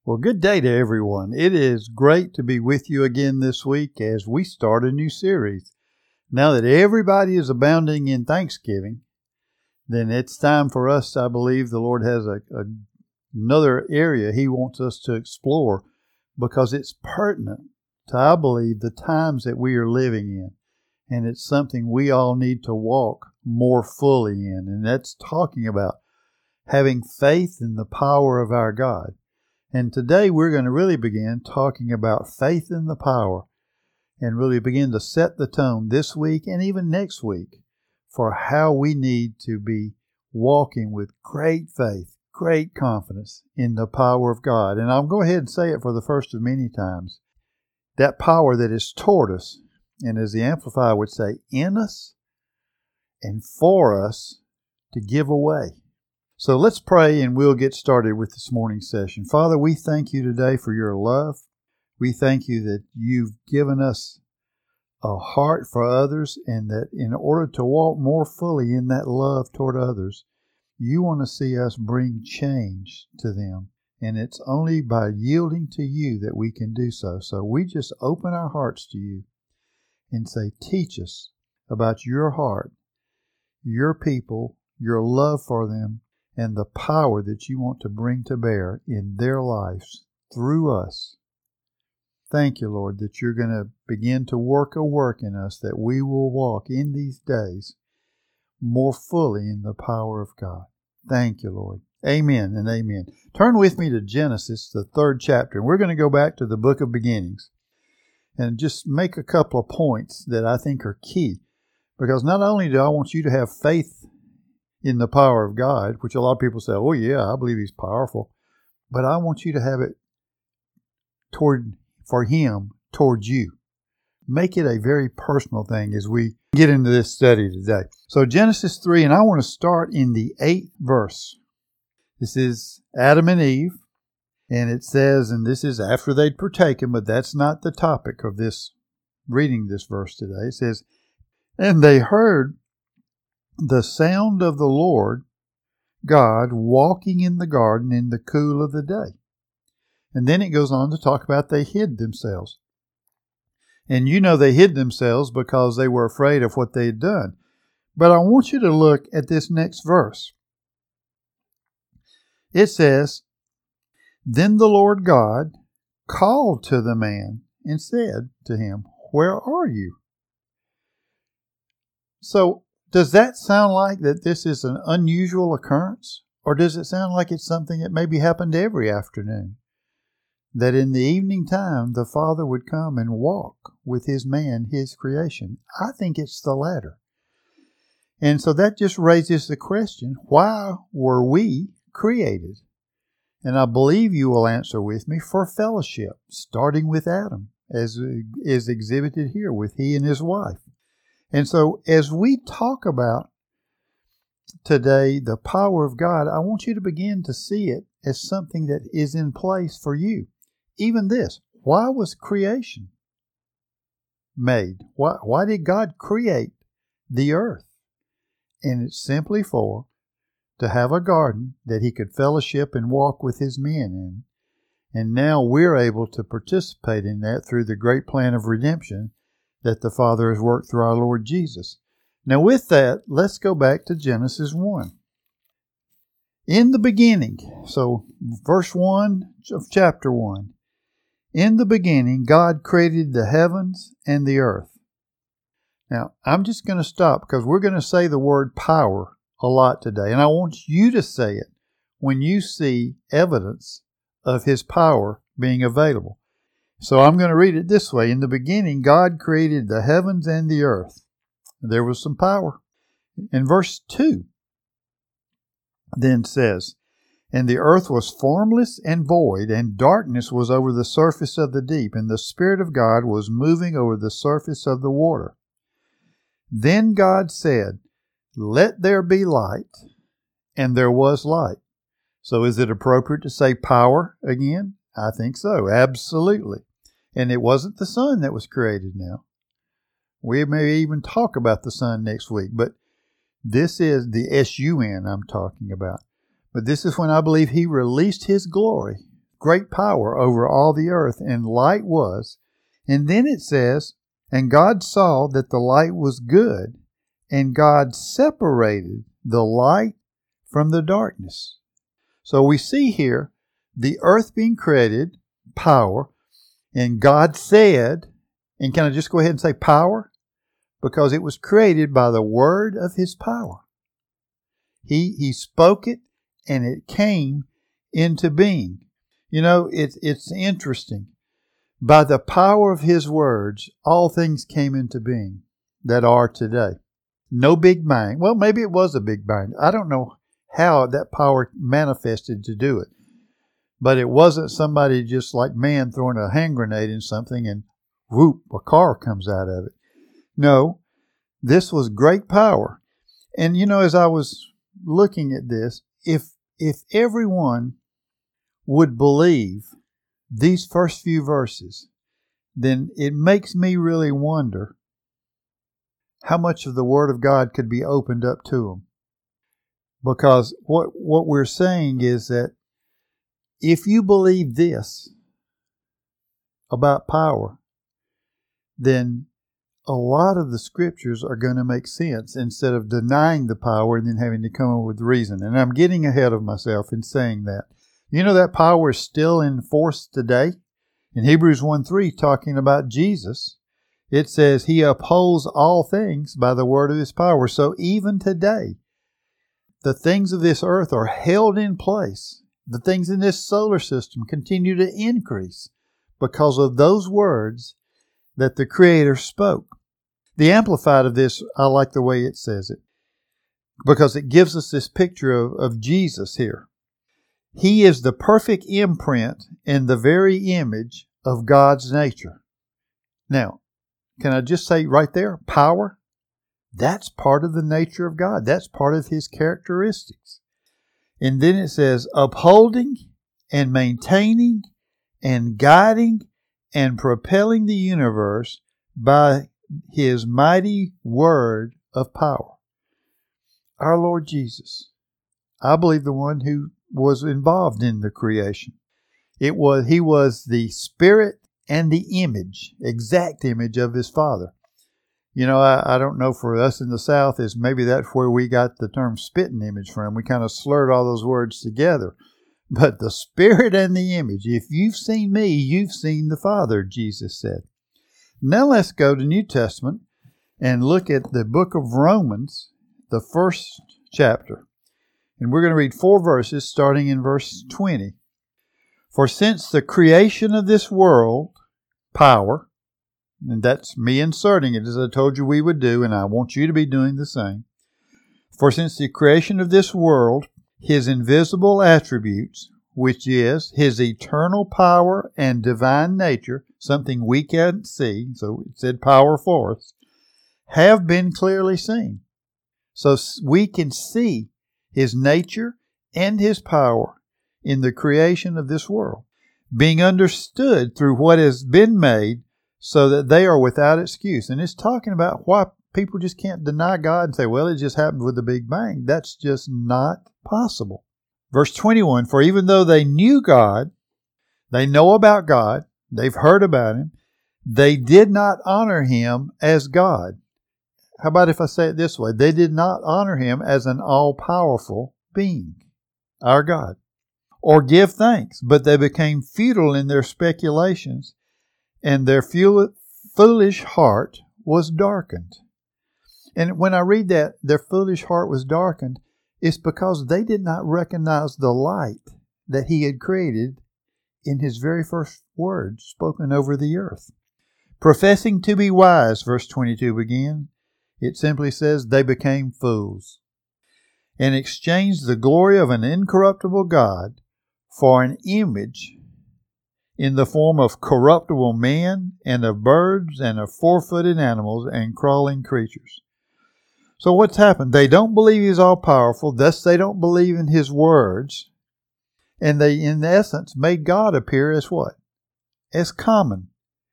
Well, good day to everyone. It is great to be with you again this week as we start a new series. Now that everybody is abounding in Thanksgiving, then it's time for us, I believe the Lord has another area He wants us to explore because it's pertinent to, I believe, the times that we are living in. And it's something we all need to walk more fully in. And that's talking about having faith in the power of our God. And today we're going to really begin talking about faith in the power and really begin to set the tone this week and even next week for how we need to be walking with great faith, great confidence in the power of God. And I'll go ahead and say it for the first of many times. That power that is toward us, and as the Amplified would say, in us and for us to give away. So let's pray and we'll get started with this morning's session. Father, we thank you today for your love. We thank you that you've given us a heart for others and that in order to walk more fully in that love toward others, you want to see us bring change to them. And it's only by yielding to you that we can do so. So we just open our hearts to you and say, teach us about your heart, your people, your love for them, and the power that you want to bring to bear in their lives through us. Thank you, Lord, that you're going to begin to work a work in us that we will walk in these days more fully in the power of God. Thank you, Lord. Amen and amen. Turn with me to Genesis, the 3rd chapter. And we're going to go back to the book of beginnings and just make a couple of points that I think are key. Because not only do I want you to have faith in the power of God, which a lot of people say, oh yeah, I believe He's powerful. But I want you to have it for Him, towards you. Make it a very personal thing as we get into this study today. So Genesis 3, and I want to start in the 8th verse. This is Adam and Eve, and it says, and this is after they'd partaken, but that's not the topic of this, reading this verse today. It says, and they heard the sound of the Lord God walking in the garden in the cool of the day. And then it goes on to talk about they hid themselves. And you know they hid themselves because they were afraid of what they had done. But I want you to look at this next verse. It says, then the Lord God called to the man and said to him, where are you? So, does that sound like that this is an unusual occurrence? Or does it sound like it's something that maybe happened every afternoon? That in the evening time, the Father would come and walk with His man, His creation. I think it's the latter. And so that just raises the question, why were we created? And I believe you will answer with me, for fellowship, starting with Adam, as is exhibited here with he and his wife. And so as we talk about today the power of God, I want you to begin to see it as something that is in place for you. Even this, why was creation made? Why did God create the earth? And it's simply to have a garden that He could fellowship and walk with His men in. And now we're able to participate in that through the great plan of redemption that the Father has worked through our Lord Jesus. Now with that, let's go back to Genesis 1. In the beginning, so verse 1 of chapter 1. In the beginning, God created the heavens and the earth. Now, I'm just going to stop because we're going to say the word power a lot today. And I want you to say it when you see evidence of His power being available. So I'm going to read it this way. In the beginning, God created the heavens and the earth. There was some power. And verse 2 then says, and the earth was formless and void, and darkness was over the surface of the deep, and the Spirit of God was moving over the surface of the water. Then God said, let there be light, and there was light. So is it appropriate to say power again? I think so, absolutely. And it wasn't the sun that was created now. We may even talk about the sun next week, but this is the S-U-N I'm talking about. But this is when I believe He released His glory. Of great power over all the earth, and light was. And then it says, and God saw that the light was good, and God separated the light from the darkness. So we see here the earth being created, power, and God said, and can I just go ahead and say power? Because it was created by the word of His power. He spoke it, and it came into being. You know, it's interesting. By the power of His words, all things came into being that are today. No Big Bang. Well, maybe it was a Big Bang. I don't know how that power manifested to do it. But it wasn't somebody just like man throwing a hand grenade in something and whoop, a car comes out of it. No, this was great power. And you know, as I was looking at this, if everyone would believe these first few verses, then it makes me really wonder how much of the Word of God could be opened up to them. Because what we're saying is that if you believe this about power, then a lot of the scriptures are going to make sense instead of denying the power and then having to come up with reason. And I'm getting ahead of myself in saying that. You know that power is still in force today? In Hebrews 1:3, talking about Jesus, it says He upholds all things by the word of His power. So even today, the things of this earth are held in place. The things in this solar system continue to increase because of those words that the Creator spoke. The Amplified of this, I like the way it says it, because it gives us this picture of Jesus here. He is the perfect imprint and the very image of God's nature. Now, can I just say right there, power? That's part of the nature of God. That's part of His characteristics. And then it says, upholding and maintaining and guiding and propelling the universe by His mighty word of power. Our Lord Jesus, I believe the one who was involved in the creation. He was the spirit and the image, exact image of His Father. You know, I don't know, for us in the South, is maybe that's where we got the term spitting image from. We kind of slurred all those words together. But the spirit and the image, if you've seen me, you've seen the Father, Jesus said. Now let's go to New Testament and look at the book of Romans, the first chapter. And we're going to read 4 verses starting in verse 20. For since the creation of this world, power, and that's me inserting it as I told you we would do, and I want you to be doing the same. For since the creation of this world, His invisible attributes, which is His eternal power and divine nature, something we can't see, so it said power for us, have been clearly seen. So we can see His nature and His power in the creation of this world, being understood through what has been made, so that they are without excuse. And it's talking about why people just can't deny God and say, well, it just happened with the Big Bang. That's just not possible. Verse 21, for even though they knew God, they know about God, they've heard about Him, they did not honor Him as God. How about if I say it this way? They did not honor Him as an all-powerful being, our God, or give thanks, but they became futile in their speculations, and their foolish heart was darkened. And when I read that, their foolish heart was darkened, it's because they did not recognize the light that He had created in His very first words spoken over the earth. Professing to be wise, verse 22 begins, it simply says, they became fools, and exchanged the glory of an incorruptible God for an image in the form of corruptible man, and of birds, and of four-footed animals, and crawling creatures. So what's happened? They don't believe He's all-powerful, thus they don't believe in His words, and they, in essence, made God appear as what? As common.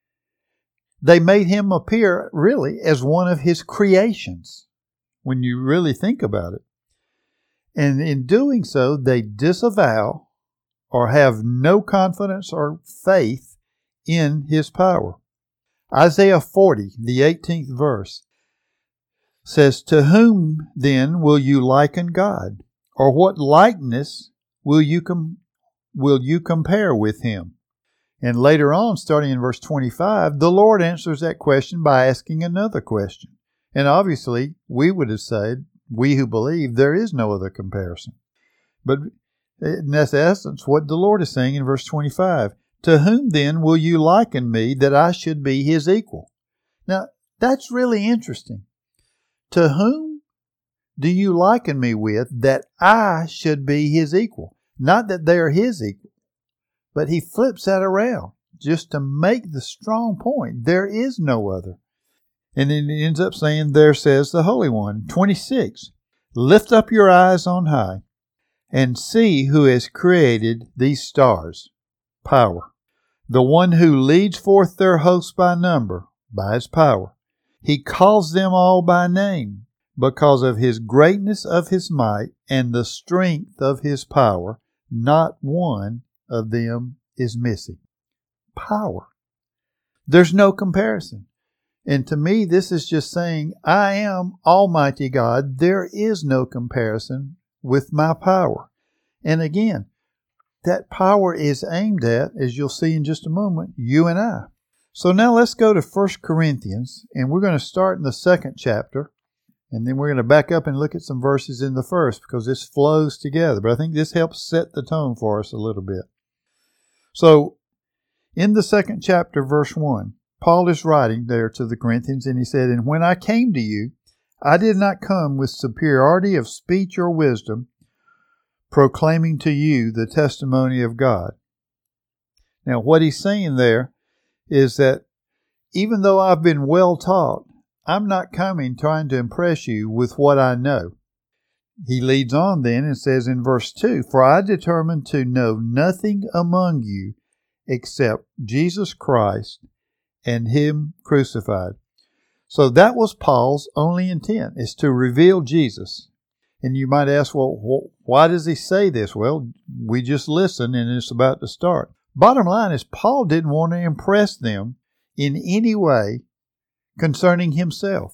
They made Him appear, really, as one of His creations, when you really think about it. And in doing so, they disavow or have no confidence or faith in His power. Isaiah 40, the 18th verse, says, "To whom then will you liken God? Or what likeness will you compare with Him?" And later on, starting in verse 25, the Lord answers that question by asking another question. And obviously, we would have said, we who believe, there is no other comparison. But that's the essence what the Lord is saying in verse 25. "To whom then will you liken me that I should be His equal?" Now, that's really interesting. To whom do you liken me with that I should be His equal? Not that they are His equal, but He flips that around just to make the strong point. There is no other. And then it ends up saying, "There says the Holy One." 26, "Lift up your eyes on high and see who has created these stars." Power. "The one who leads forth their hosts by number," by His power. "He calls them all by name, because of His greatness of His might and the strength of His power. Not one of them is missing." Power. There's no comparison. And to me, this is just saying, I am Almighty God. There is no comparison with my power. And again, that power is aimed at, as you'll see in just a moment, you and I. So now let's go to 1 Corinthians, and we're going to start in the 2nd chapter, and then we're going to back up and look at some verses in the 1st, because this flows together. But I think this helps set the tone for us a little bit. So, in the 2nd chapter, verse 1, Paul is writing there to the Corinthians, and he said, "And when I came to you, I did not come with superiority of speech or wisdom, proclaiming to you the testimony of God." Now, what he's saying there is that even though I've been well taught, I'm not coming trying to impress you with what I know. He leads on then and says in verse 2, "For I determined to know nothing among you except Jesus Christ and Him crucified." So that was Paul's only intent, is to reveal Jesus. And you might ask, well, why does he say this? Well, we just listened and it's about to start. Bottom line is, Paul didn't want to impress them in any way concerning himself,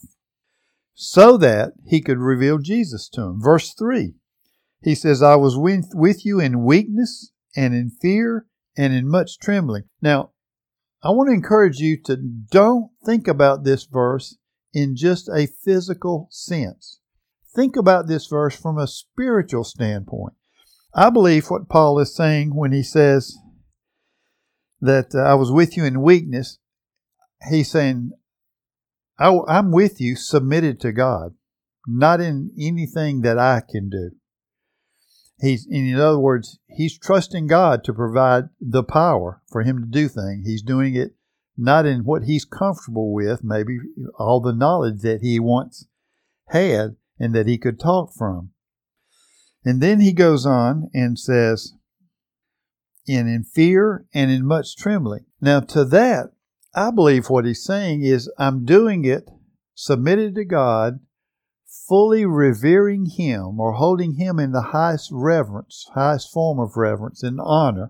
so that he could reveal Jesus to them. Verse 3, he says, "I was with you in weakness and in fear and in much trembling." Now, I want to encourage you to don't think about this verse in just a physical sense. Think about this verse from a spiritual standpoint. I believe what Paul is saying when he says that I was with you in weakness, he's saying, I'm with you submitted to God, not in anything that I can do. In other words, he's trusting God to provide the power for him to do things. He's doing it not in what he's comfortable with, maybe all the knowledge that he once had and that he could talk from. And then he goes on and says, "And in fear and in much trembling." Now to that, I believe what he's saying is, I'm doing it submitted to God, fully revering Him or holding Him in the highest reverence, highest form of reverence and honor.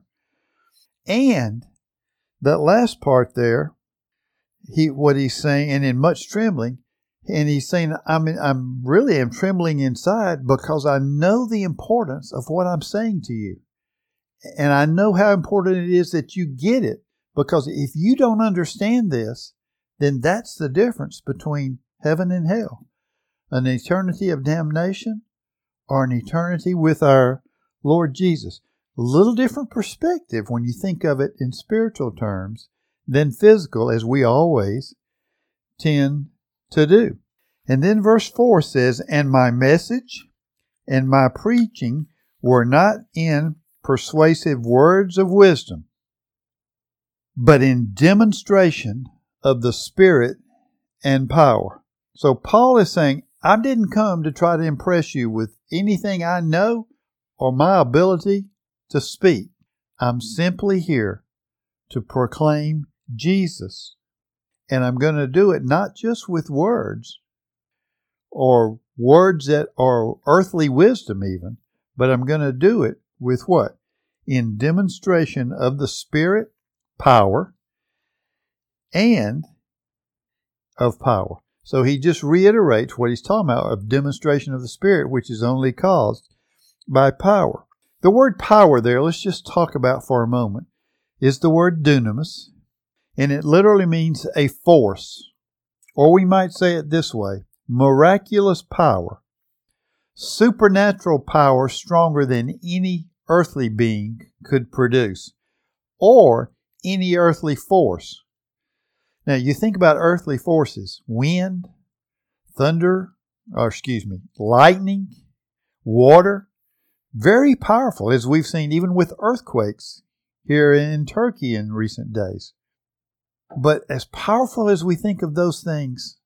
And that last part there, what he's saying, and in much trembling, and he's saying, I'm really trembling inside because I know the importance of what I'm saying to you. And I know how important it is that you get it, because if you don't understand this, then that's the difference between heaven and hell. An eternity of damnation or an eternity with our Lord Jesus. A little different perspective when you think of it in spiritual terms than physical, as we always tend to do. And then verse 4 says, "And my message and my preaching were not in persuasive words of wisdom, but in demonstration of the Spirit and power." So Paul is saying, I didn't come to try to impress you with anything I know or my ability to speak. I'm simply here to proclaim Jesus. And I'm going to do it not just with words or words that are earthly wisdom even, but I'm going to do it with what? in demonstration of the Spirit, power, and of power. So he just reiterates what he's talking about of demonstration of the Spirit, which is only caused by power. The word power there, let's just talk about for a moment, is the word dunamis, and it literally means a force. Or we might say it this way, miraculous power, supernatural power stronger than any earthly being could produce, or any earthly force. Now, you think about earthly forces, wind, lightning, water, very powerful, as we've seen even with earthquakes here in Turkey in recent days. But as powerful as we think of those things,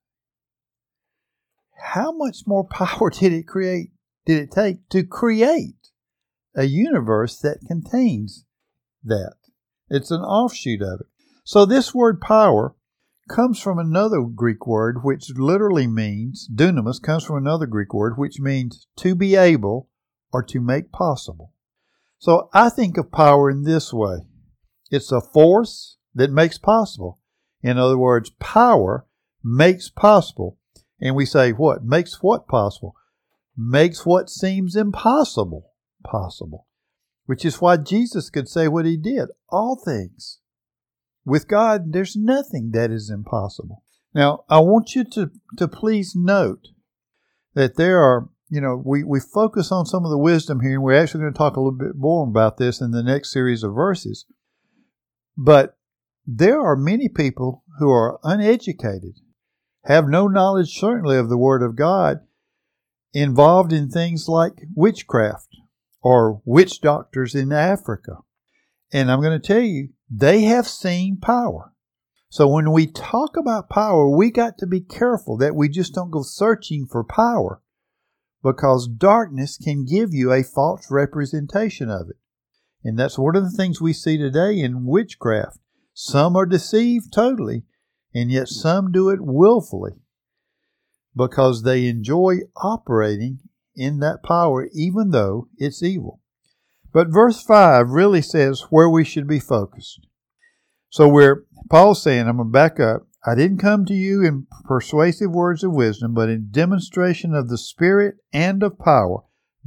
how much more power did it take to create a universe that contains that? It's an offshoot of it. So this word power comes from another Greek word which literally means, dunamis comes from another Greek word which means to be able or to make possible. So I think of power in this way. It's a force that makes possible. In other words, power makes possible. And we say what? Makes what possible? Makes what seems impossible possible. Which is why Jesus could say what he did. All things. With God, there's nothing that is impossible. Now, I want you to please note that there are, we focus on some of the wisdom here, and we're actually going to talk a little bit more about this in the next series of verses. But there are many people who are uneducated, have no knowledge certainly of the Word of God, involved in things like witchcraft or witch doctors in Africa. And I'm going to tell you, they have seen power. So when we talk about power, we got to be careful that we just don't go searching for power, because darkness can give you a false representation of it. And that's one of the things we see today in witchcraft. Some are deceived totally, and yet some do it willfully because they enjoy operating in that power even though it's evil. But verse 5 really says where we should be focused. So Paul's saying, I'm going to back up, I didn't come to you in persuasive words of wisdom, but in demonstration of the Spirit and of power.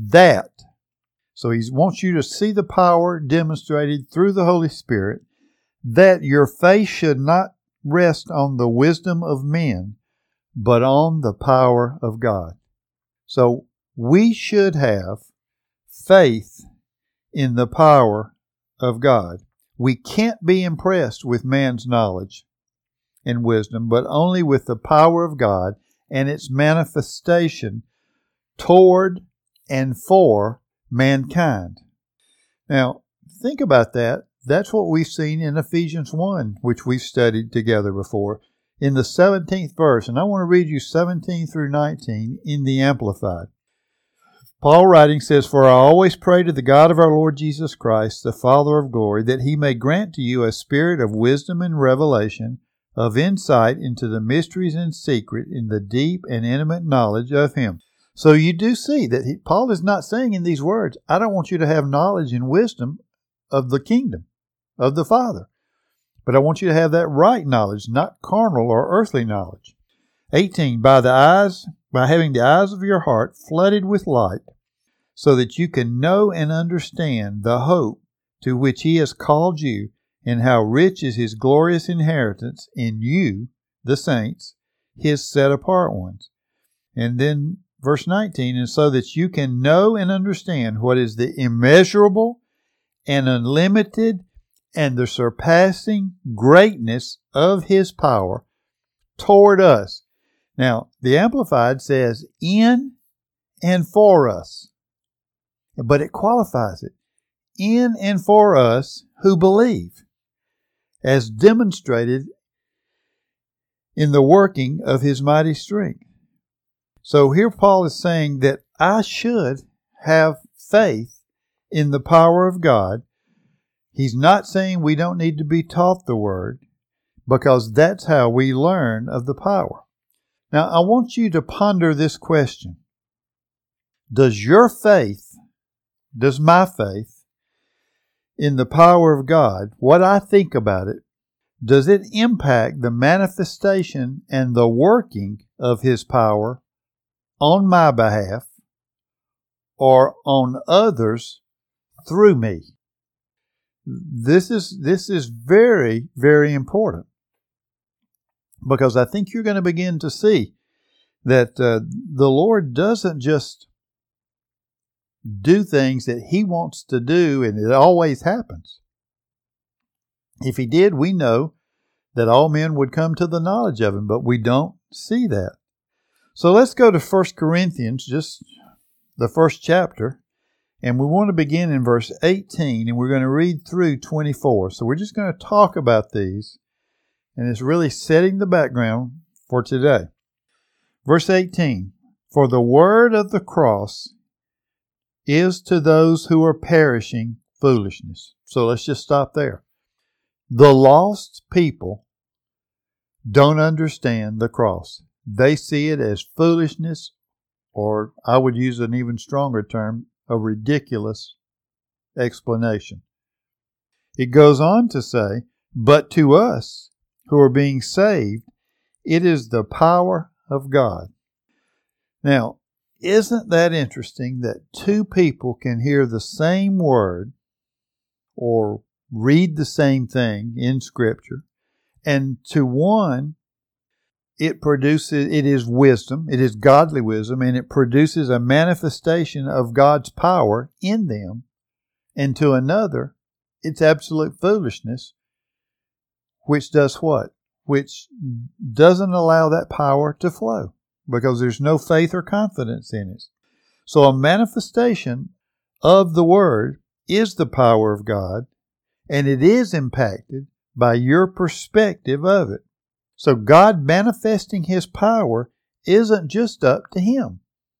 So he wants you to see the power demonstrated through the Holy Spirit, that your faith should not rest on the wisdom of men, but on the power of God. So we should have faith in the power of God. We can't be impressed with man's knowledge and wisdom, but only with the power of God and its manifestation toward and for mankind. Now, think about that. That's what we've seen in Ephesians 1, which we've studied together before, in the 17th verse. And I want to read you 17 through 19 in the Amplified. Paul writing says, For I always pray to the God of our Lord Jesus Christ, the Father of glory, that he may grant to you a spirit of wisdom and revelation, of insight into the mysteries and secret in the deep and intimate knowledge of him. So you do see that Paul is not saying in these words, I don't want you to have knowledge and wisdom of the kingdom of the Father, but I want you to have that right knowledge, not carnal or earthly knowledge. 18, by having the eyes of your heart flooded with light, so that you can know and understand the hope to which he has called you, and how rich is his glorious inheritance in you, the saints, his set-apart ones. And then verse 19, and so that you can know and understand what is the immeasurable and unlimited and the surpassing greatness of his power toward us. Now, the Amplified says, in and for us. But it qualifies it. In and for us who believe, as demonstrated in the working of his mighty strength. So here Paul is saying that I should have faith in the power of God. He's not saying we don't need to be taught the Word, because that's how we learn of the power. Now, I want you to ponder this question. Does my faith, in the power of God, what I think about it, does it impact the manifestation and the working of His power on my behalf or on others through me? This is very, very important, because I think you're going to begin to see that the Lord doesn't just do things that He wants to do, and it always happens. If He did, we know that all men would come to the knowledge of Him, but we don't see that. So let's go to 1 Corinthians, just the first chapter, and we want to begin in verse 18, and we're going to read through 24. So we're just going to talk about these, and it's really setting the background for today. Verse 18, for the word of the cross is to those who are perishing foolishness. So let's just stop there. The lost people don't understand the cross. They see it as foolishness, or I would use an even stronger term, a ridiculous explanation. It goes on to say, but to us who are being saved, it is the power of God. Now, isn't that interesting that two people can hear the same word or read the same thing in Scripture, and to one, it is wisdom, it is godly wisdom, and it produces a manifestation of God's power in them, and to another, it's absolute foolishness, which does what? Which doesn't allow that power to flow, because there's no faith or confidence in it. So a manifestation of the Word is the power of God, and it is impacted by your perspective of it. So God manifesting His power isn't just up to Him.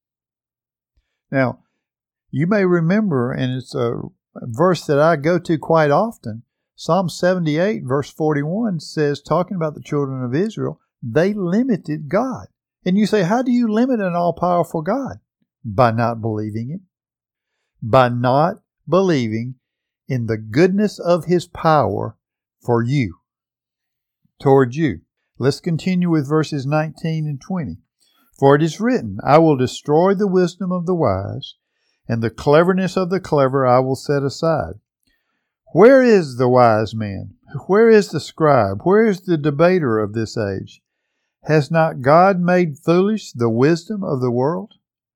Now, you may remember, and it's a verse that I go to quite often, Psalm 78 verse 41 says, talking about the children of Israel, they limited God. And you say, how do you limit an all-powerful God? By not believing Him. By not believing in the goodness of His power for you, toward you. Let's continue with verses 19 and 20. For it is written, I will destroy the wisdom of the wise, and the cleverness of the clever I will set aside. Where is the wise man? Where is the scribe? Where is the debater of this age? Has not God made foolish the wisdom of the world?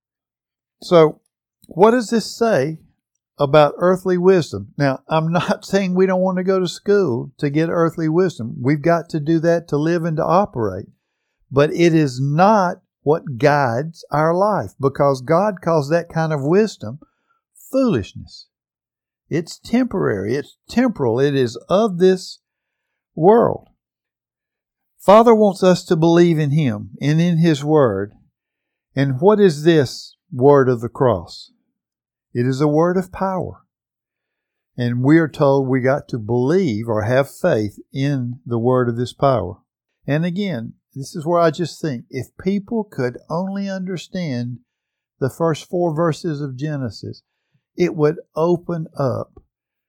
So, what does this say about earthly wisdom? Now, I'm not saying we don't want to go to school to get earthly wisdom. We've got to do that to live and to operate. But it is not what guides our life, because God calls that kind of wisdom foolishness. It's temporary. It's temporal. It is of this world. Father wants us to believe in Him and in His Word. And what is this word of the cross? It is a word of power. And we are told we got to believe or have faith in the word of this power. And again, this is where I just think, if people could only understand the first 4 verses of Genesis, it would open up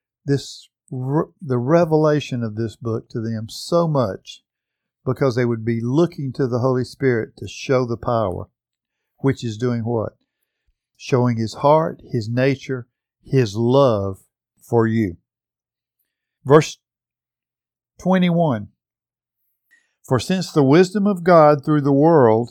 the revelation of this book to them so much, because they would be looking to the Holy Spirit to show the power, which is doing what? Showing His heart, His nature, His love for you. Verse 21. For since the wisdom of God, the world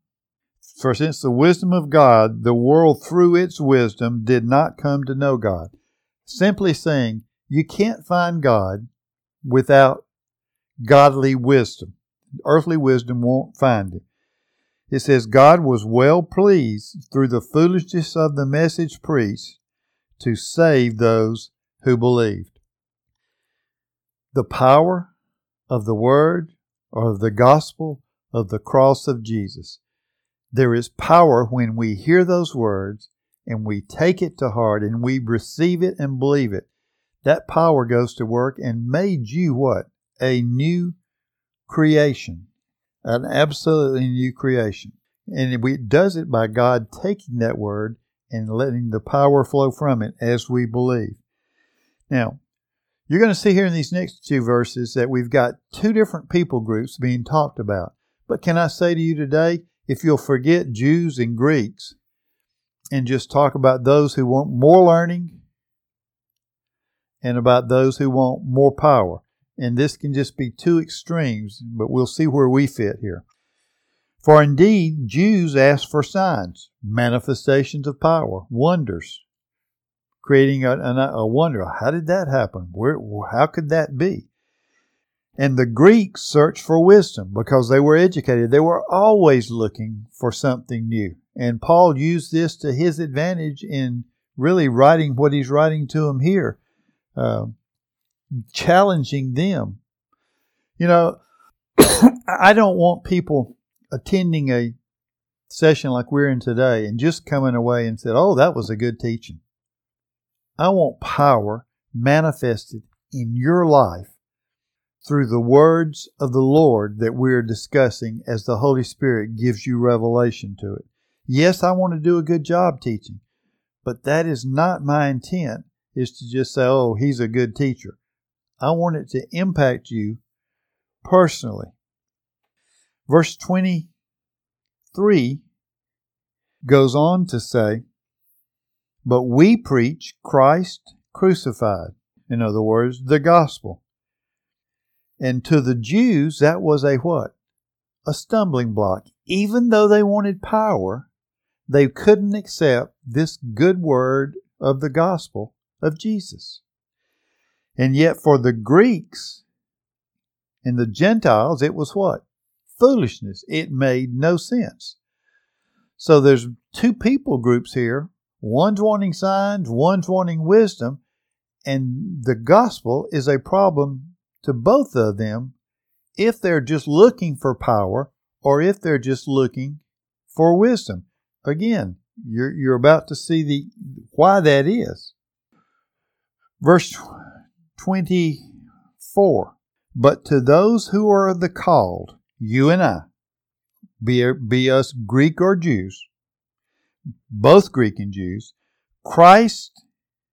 through its wisdom did not come to know God. Simply saying, you can't find God without godly wisdom. Earthly wisdom won't find Him. It says, God was well pleased through the foolishness of the message preached to save those who believed. The power of the Word or of the gospel of the cross of Jesus. There is power when we hear those words and we take it to heart and we receive it and believe it. That power goes to work and made you what? A new creation. An absolutely new creation. And it does it by God taking that word and letting the power flow from it as we believe. Now, You're going to see here in these next two verses that we've got two different people groups being talked about. But can I say to you today, if you'll forget Jews and Greeks and just talk about those who want more learning and about those who want more power. And this can just be two extremes, but we'll see where we fit here. For indeed, Jews ask for signs, manifestations of power, wonders, creating a wonder. How did that happen? How could that be? And the Greeks searched for wisdom because they were educated. They were always looking for something new. And Paul used this to his advantage in really writing what he's writing to them here, challenging them. You know, I don't want people attending a session like we're in today and just coming away and said, oh, that was a good teaching. I want power manifested in your life through the words of the Lord that we're discussing as the Holy Spirit gives you revelation to it. Yes, I want to do a good job teaching, but that is not my intent, is to just say, oh, he's a good teacher. I want it to impact you personally. Verse 23 goes on to say, but we preach Christ crucified. In other words, the gospel. And to the Jews, that was a what? A stumbling block. Even though they wanted power, they couldn't accept this good word of the gospel of Jesus. And yet for the Greeks and the Gentiles, it was what? Foolishness. It made no sense. So there's two people groups here. One's wanting signs, one's wanting wisdom, and the gospel is a problem to both of them if they're just looking for power or if they're just looking for wisdom. Again, you're about to see why that is. Verse 24, but to those who are the called, you and I, be us Greek or Jews, both Greek and Jews, Christ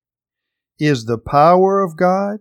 is the power of God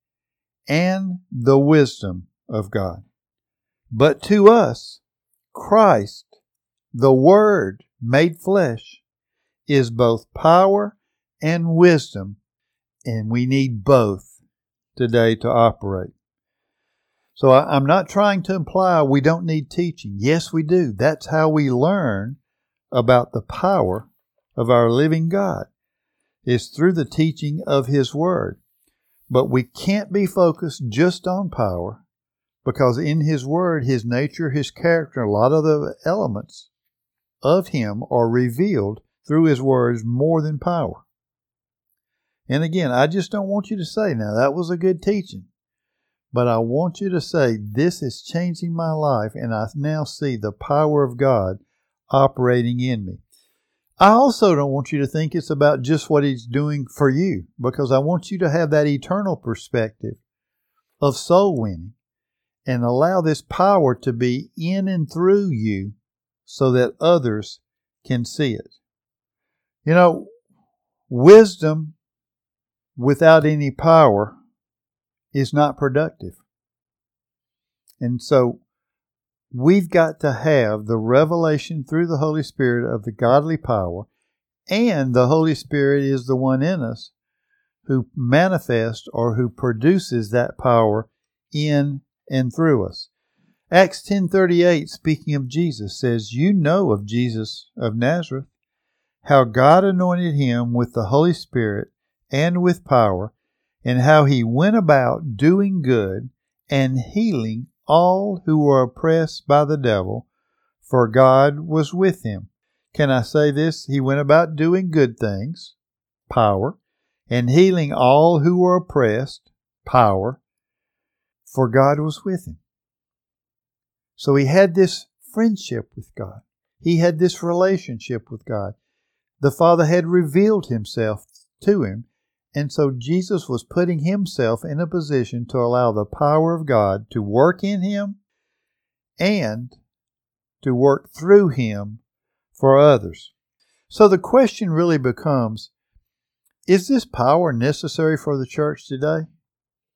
and the wisdom of God. But to us, Christ, the Word made flesh, is both power and wisdom, and we need both today to operate. So I'm not trying to imply we don't need teaching. Yes, we do. That's how we learn about the power of our living God, is through the teaching of His Word. But we can't be focused just on power, because in His Word, His nature, His character, a lot of the elements of Him are revealed through His words more than power. And again, I just don't want you to say, now that was a good teaching. But I want you to say, this is changing my life, and I now see the power of God operating in me. I also don't want you to think it's about just what He's doing for you, because I want you to have that eternal perspective of soul winning and allow this power to be in and through you so that others can see it. You know, wisdom without any power is not productive. And so we've got to have the revelation through the Holy Spirit of the godly power, and the Holy Spirit is the one in us who manifests or who produces that power in and through us. Acts 10:38, speaking of Jesus, says, you know of Jesus of Nazareth, how God anointed Him with the Holy Spirit and with power, and how He went about doing good and healing all who were oppressed by the devil, for God was with Him. Can I say this? He went about doing good things, power, and healing all who were oppressed, power, for God was with Him. So He had this friendship with God. He had this relationship with God. The Father had revealed Himself to Him, and so Jesus was putting Himself in a position to allow the power of God to work in Him and to work through Him for others. So the question really becomes, is this power necessary for the church today?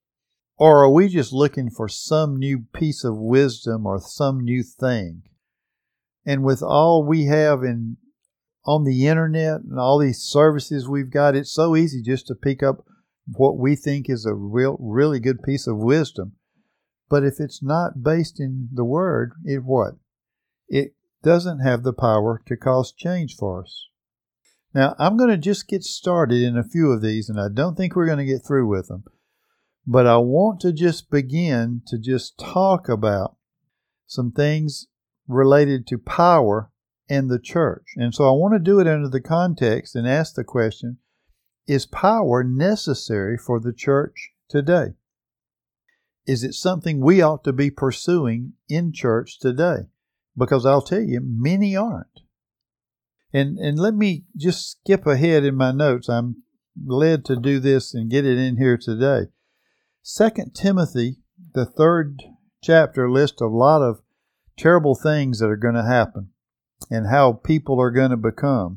Or are we just looking for some new piece of wisdom or some new thing? And with all we have on the internet and all these services we've got, it's so easy just to pick up what we think is a really good piece of wisdom. But if it's not based in the Word, it what? It doesn't have the power to cause change for us. Now, I'm going to just get started in a few of these, and I don't think we're going to get through with them. But I want to just begin to just talk about some things related to power and the church. And so I want to do it under the context and ask the question, is power necessary for the church today? Is it something we ought to be pursuing in church today? Because I'll tell you, many aren't. And let me just skip ahead in my notes. I'm led to do this and get it in here today. 2 Timothy, the 3rd chapter, lists a lot of terrible things that are going to happen and how people are going to become.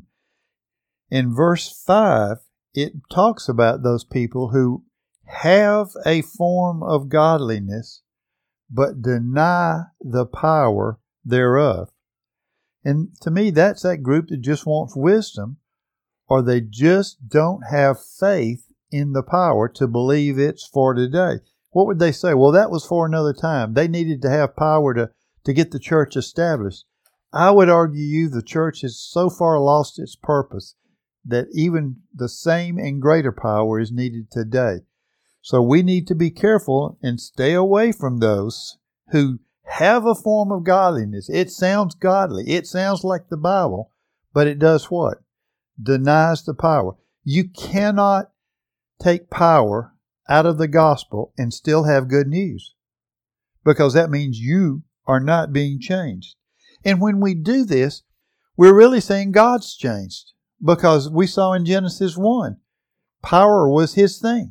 In verse 5, it talks about those people who have a form of godliness but deny the power thereof. And to me, that's that group that just wants wisdom, or they just don't have faith in the power to believe it's for today. What would they say? Well, that was for another time. They needed to have power to get the church established. I would argue the church has so far lost its purpose that even the same and greater power is needed today. So we need to be careful and stay away from those who have a form of godliness. It sounds godly. It sounds like the Bible, but it does what? Denies the power. You cannot take power out of the gospel and still have good news, because that means you are not being changed. And when we do this, we're really saying God's changed, because we saw in Genesis 1, power was His thing.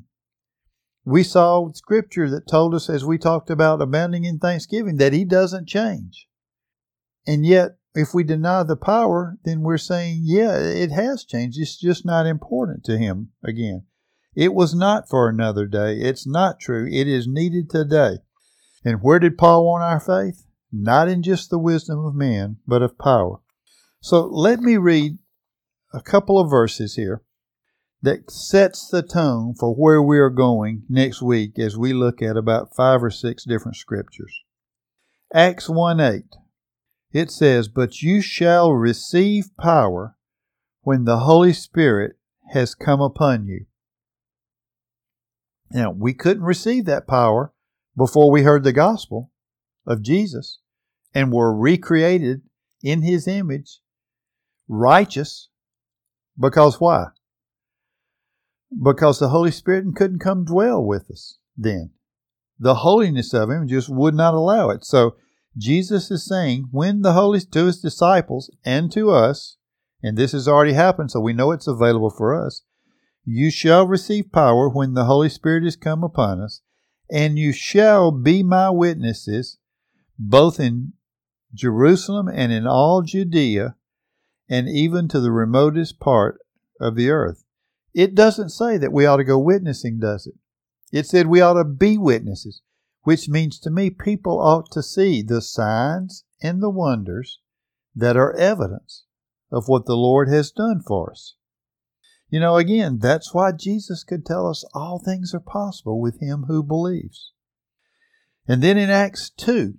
We saw scripture that told us, as we talked about abounding in thanksgiving, that He doesn't change. And yet, if we deny the power, then we're saying, yeah, it has changed. It's just not important to Him again. It was not for another day. It's not true. It is needed today. And where did Paul want our faith? Not in just the wisdom of man, but of power. So let me read a couple of verses here that sets the tone for where we are going next week as we look at about 5 or 6 different scriptures. Acts 1:8. It says, "But you shall receive power when the Holy Spirit has come upon you." Now, we couldn't receive that power before we heard the gospel of Jesus and were recreated in His image, righteous, because why? Because the Holy Spirit couldn't come dwell with us then. The holiness of Him just would not allow it. So Jesus is saying, when the Holy Spirit, to His disciples and to us, and this has already happened, so we know it's available for us, you shall receive power when the Holy Spirit is come upon us, and you shall be my witnesses, both in Jerusalem and in all Judea, and even to the remotest part of the earth. It doesn't say that we ought to go witnessing, does it? It said we ought to be witnesses, which means to me people ought to see the signs and the wonders that are evidence of what the Lord has done for us. You know, again, that's why Jesus could tell us all things are possible with him who believes. And then in Acts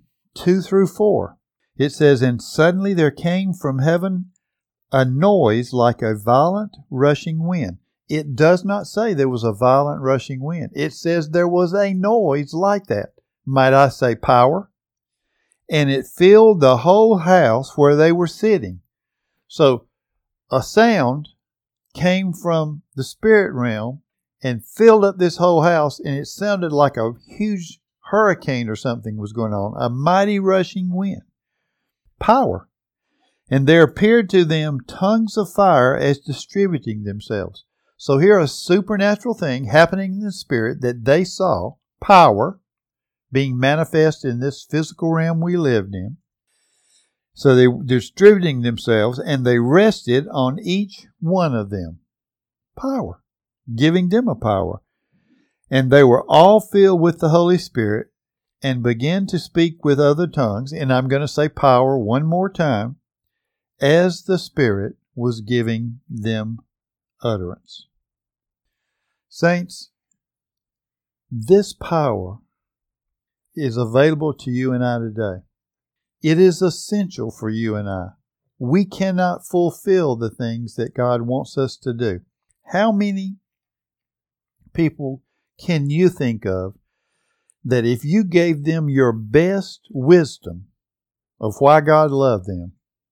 2:2-4, it says, "And suddenly there came from heaven a noise like a violent rushing wind." It does not say there was a violent rushing wind. It says there was a noise like that. Might I say power? And it filled the whole house where they were sitting. So a sound came from the spirit realm and filled up this whole house, and it sounded like a huge hurricane or something was going on, a mighty rushing wind. Power. And there appeared to them tongues of fire as distributing themselves. So here a supernatural thing happening in the spirit that they saw, power, being manifest in this physical realm we lived in. So they were distributing themselves, and they rested on each one of them. Power, giving them a power. And they were all filled with the Holy Spirit and began to speak with other tongues. And I'm going to say power one more time, as the Spirit was giving them utterance. Saints, this power is available to you and I today. It is essential for you and I. We cannot fulfill the things that God wants us to do. How many people can you think of that if you gave them your best wisdom of why God loved them,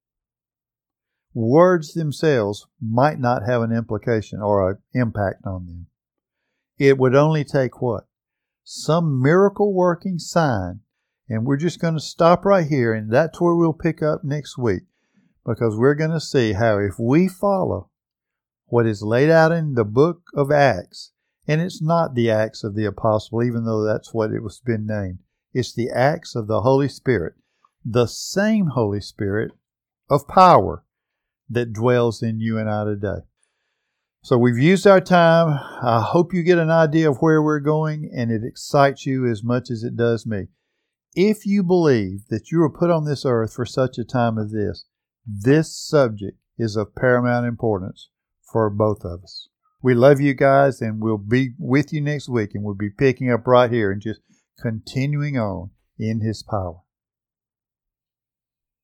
words themselves might not have an implication or an impact on them? It would only take what? Some miracle working sign. And we're just going to stop right here, and that's where we'll pick up next week, because we're going to see how if we follow what is laid out in the book of Acts, and it's not the Acts of the Apostle, even though that's what it was been named. It's the Acts of the Holy Spirit, the same Holy Spirit of power that dwells in you and I today. So we've used our time. I hope you get an idea of where we're going, and it excites you as much as it does me. If you believe that you were put on this earth for such a time as this subject is of paramount importance for both of us. We love you guys, and we'll be with you next week, and we'll be picking up right here and just continuing on in His power.